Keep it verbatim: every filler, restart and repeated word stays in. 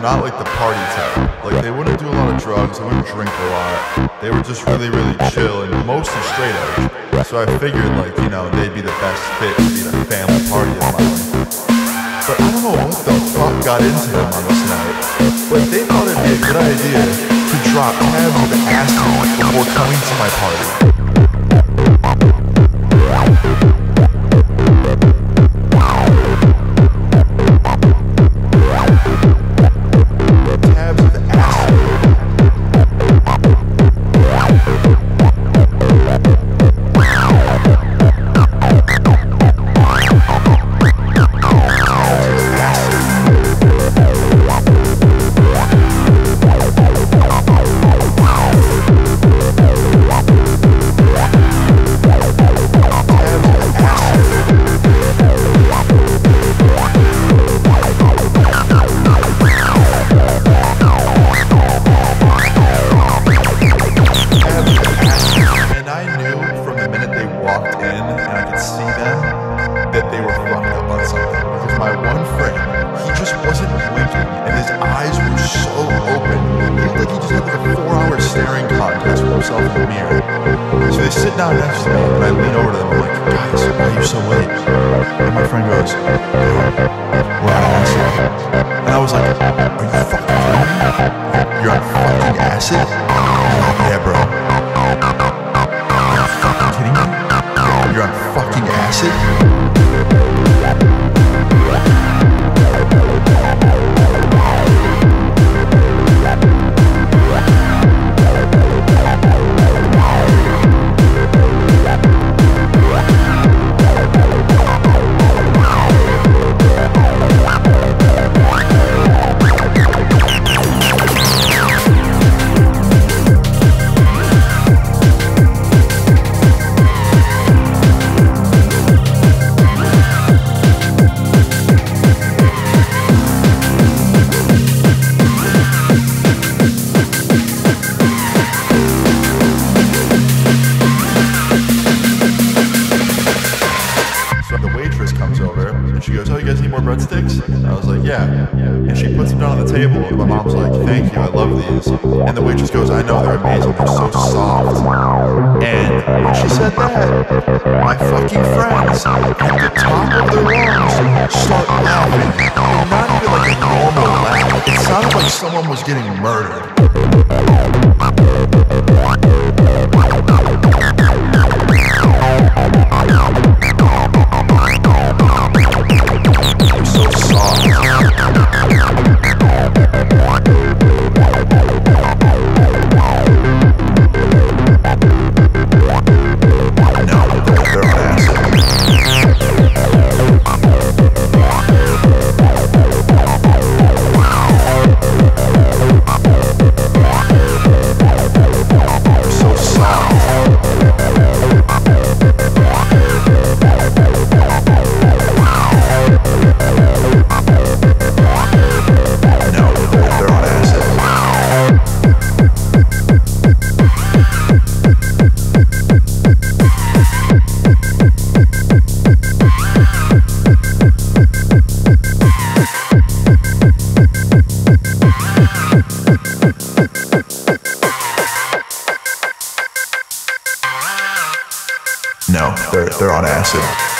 not like the party type. Like they wouldn't do a lot of drugs, they wouldn't drink a lot. They were just really, really chill and mostly straight edge. So I figured like, you know, they'd be the best fit to be the family party of mine. But I don't know what the fuck got into them on this night. But they thought it'd be a good idea to drop tabs of acid before coming to my party. Himself in the mirror. So they sit down next to me and I lean over to them. I'm like, guys, why are you so late? And my friend goes, we're on acid. And I was like, are you fucking kidding me? You're on fucking acid? I'm like, yeah, bro. Are you fucking kidding me? You're on fucking acid? She goes, oh, you guys need more breadsticks? And I was like, yeah. And she puts them down on the table, and my mom's like, thank you, I love these. And the waitress goes, I know, they're amazing, they're so soft. And when she said that, my fucking friends at the top of their lungs start laughing. And not even like a normal laugh. It sounded like someone was getting murdered. No, they're, they're on acid.